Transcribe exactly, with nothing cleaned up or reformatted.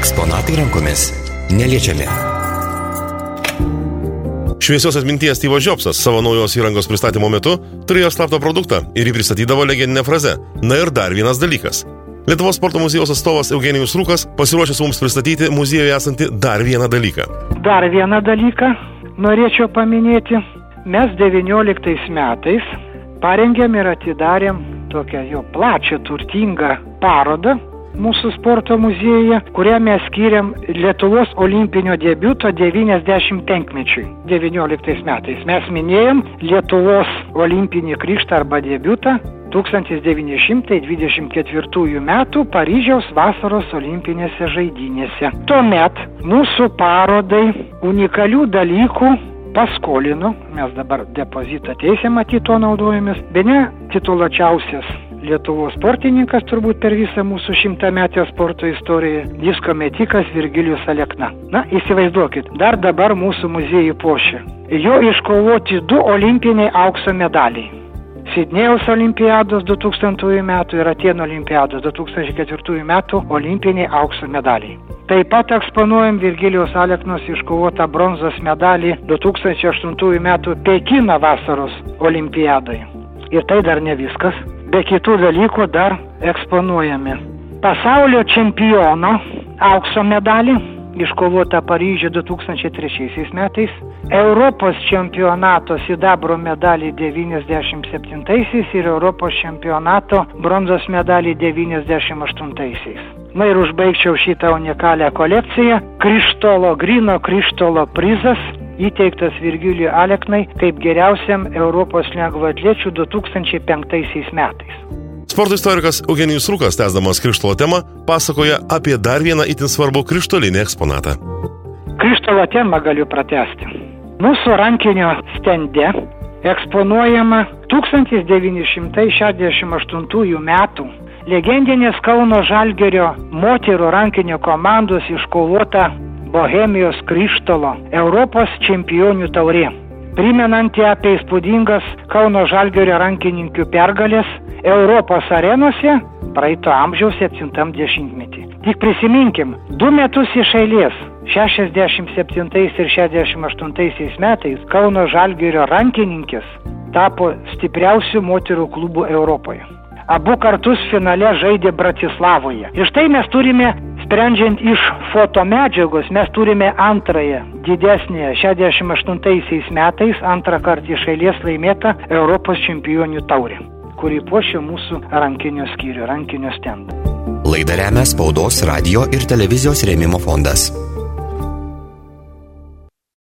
Eksponatai rankomis neliečiami. Šviesios atminties Styvas Jobsas savo naujos įrangos pristatymo metu turėjo slaptą produktą ir jį pristatydavo legendinę frazę. Na ir dar vienas dalykas. Lietuvos sporto muziejaus atstovas Eugenijus Rūkas pasiruošęs mums pristatyti muziejuje esantį dar vieną dalyką. Dar vieną dalyką norėčiau paminėti. Mes devynioliktais metais parengėm ir atidarėm tokią jo plačią, turtingą parodą mūsų sporto muziejuje, kurią mes skiriam Lietuvos olimpinio debiuto devyniasdešimt penkmečiui. devynioliktais metais mes minėjom Lietuvos olimpinį krikštą arba debiutą tūkstantis devyni šimtai dvidešimt ketvirtųjų metų Paryžiaus vasaros olimpinėse žaidynėse. Tuomet mūsų parodai unikalių dalykų paskolino, mes dabar depozitą teisę matyt to naudojamės, bene tituluočiausias Lietuvos sportininkas turbūt per visą mūsų šimtametę sporto istoriją, disko metikas Virgilijus Alekna. Na, įsivaizduokit, dar dabar mūsų muziejų puošia. Jo iškovoti du olimpiniai aukso medaliai. Sidnėjaus olimpiados du tūkstantųjų metų ir Atėnų olimpiados du tūkstančiai ketvirtųjų metų olimpiniai aukso medaliai. Taip pat eksponuojam Virgilijaus Aleknos iškovotą bronzos medalį du tūkstančiai aštuntųjų metų Pekino vasaros olimpiadoje. Ir tai dar ne viskas. Be kitų dalykų dar eksponuojami pasaulio čempiono aukso medalį, iškovota Paryžiuje du tūkstančiai trečiaisiais metais, Europos čempionato sidabro medalį devyniasdešimt septintaisiais ir Europos čempionato bronzos medalį devyniasdešimt aštuntaisiais. Na ir užbaigčiau šitą unikalią kolekciją. Krištolo, Grino Krištolo prizas įteiktas Virgilijui Aleknai kaip geriausiam Europos lengvaatlečių du tūkstančiai penktaisiais metais. Sporto istorikas Eugenijus Rūkas, tęsdamas Krištolo temą, pasakoja apie dar vieną itin svarbų krištolinį eksponatą. Krištolo temą galiu pratęsti. Mūsų rankinio stende eksponuojama tūkstantis devyni šimtai šešiasdešimt aštuntųjų metų legendinės Kauno Žalgirio moterų rankinio komandos iškovota Bohemijos Krištolo Europos čempionių taurė, primenanti apie įspūdingas Kauno Žalgirio rankininkių pergalės Europos arenose praeito amžiaus septintam dešimtmetį. Tik prisiminkim, du metus iš eilės, šešiasdešimt septintais ir šešiasdešimt aštuntaisiais metais, Kauno Žalgirio rankininkės tapo stipriausių moterų klubų Europoje. Abu kartus finale žaidė Bratislavoje. Ir štai mes turime, sprendžiant iš fotomedžiagos, mes turime antrąją, didesnę, šešiasdešimt aštuntaisiais metais, antrą kartą iš eilės laimėtą Europos čempionių taurę, kuri puošia mūsų rankinio skyrių, rankinio stendą. Laidą remia Spaudos, radijo ir televizijos rėmimo fondas.